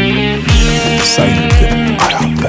سعید عرب.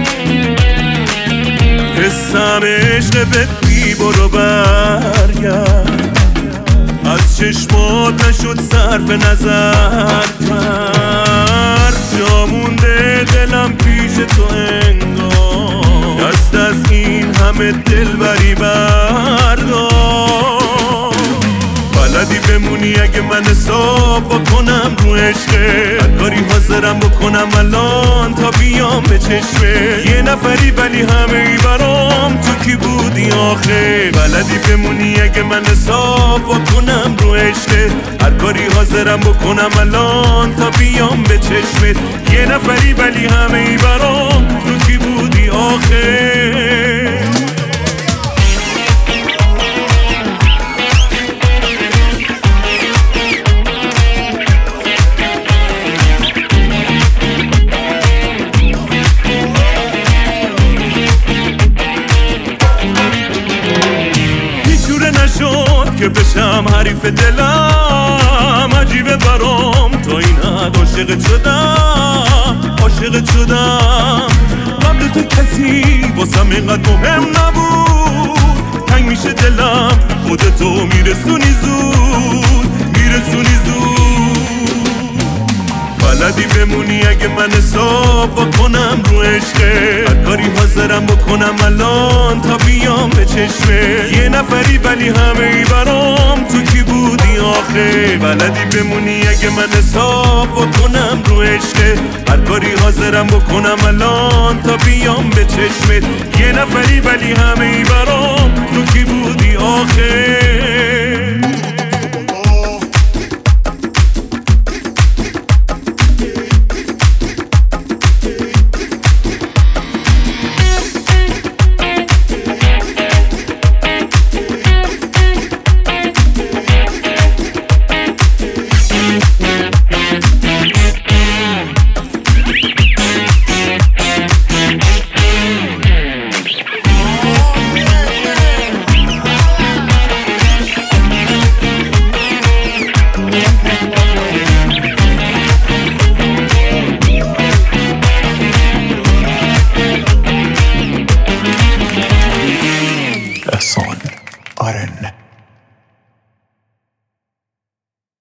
حسم عشق بهت بی برو برگرد، از چشمات نشد صرف نظر کرد. جا مونده دلم پیش تو انگار، دست از این همه دلبری بردار. بلدی بمونی اگه من حساب بکنم رو عشقه، هر کاری حاضرم بکنم الان تا بیام به چشمه. یه نفری ولی همه ای برام، تو کی بودی آخه؟ بلدی بمونی اگه من حساب بکنم رو عشقه، هر کاری حاضرم بکنم الان تا بیام به چشمه. یه نفری ولی همه ای برام، تو کی بودی آخه؟ که بشم حریف دلم، عجیبه برام تا این حد عاشقت شدم. قبل تو کسی واسم اینقدر مهم نبود، تنگ میشه دلم خودتو میرسونی زود. بلدی بمونی اگه من حساب بکنم رو عشقه، هر کاری حاضرم بکنم الان تا بیام به چشمه. یه نفری ولی همه ای برام، تو کی بودی آخه؟ بلدی بمونی اگه من حساب بکنم رو عشقه، هر کاری حاضرم بکنم الان تا بیام به چشمه. یه نفری ولی همه ای برام، تو کی بودی آخه؟